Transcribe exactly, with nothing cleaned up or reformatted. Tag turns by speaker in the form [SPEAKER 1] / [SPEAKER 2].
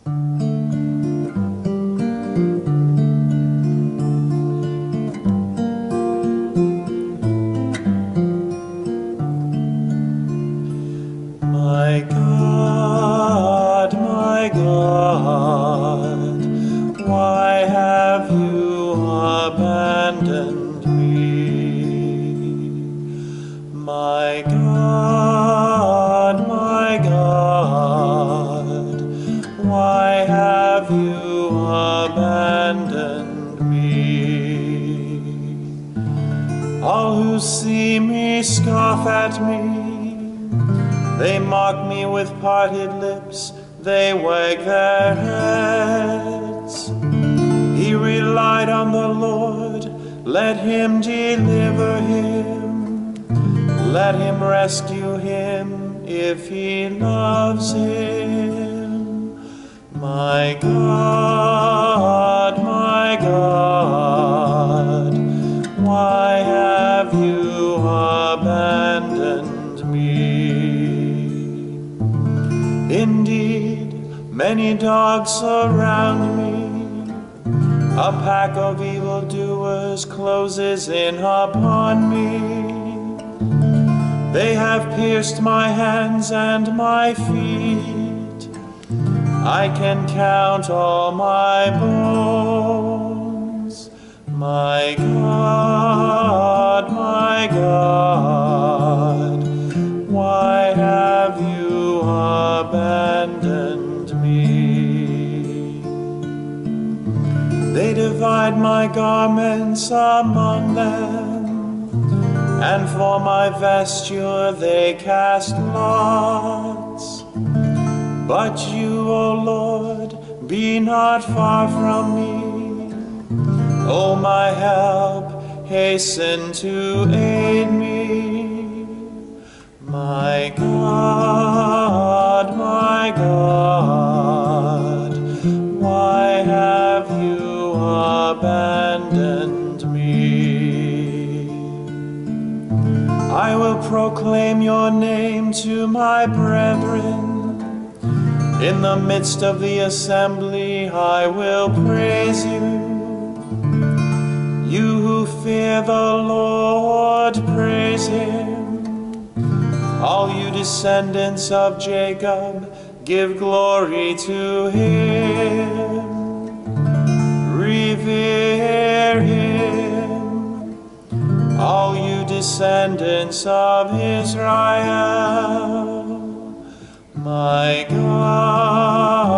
[SPEAKER 1] My God, my God, why have you abandoned me? My God, my God, why have you abandoned me? All who see me scoff at me. They mock me with parted lips, they wag their heads. He relied on the Lord, let him deliver him. Let him rescue him if he loves him. My God, my God, why have you abandoned me? Indeed, many dogs surround me. A pack of evildoers closes in upon me. They have pierced my hands and my feet. I can count all my bones. My God, my God, why have you abandoned me? They divide my garments among them, and for my vesture they cast lots. But you, O Lord, be not far from me. O my help, hasten to aid me. My God, my God, why have you abandoned me? I will proclaim your name to my brethren. In the midst of the assembly I will praise you. You who fear the Lord, praise him. All you descendants of Jacob, give glory to him. Revere him, all you descendants of Israel. My God,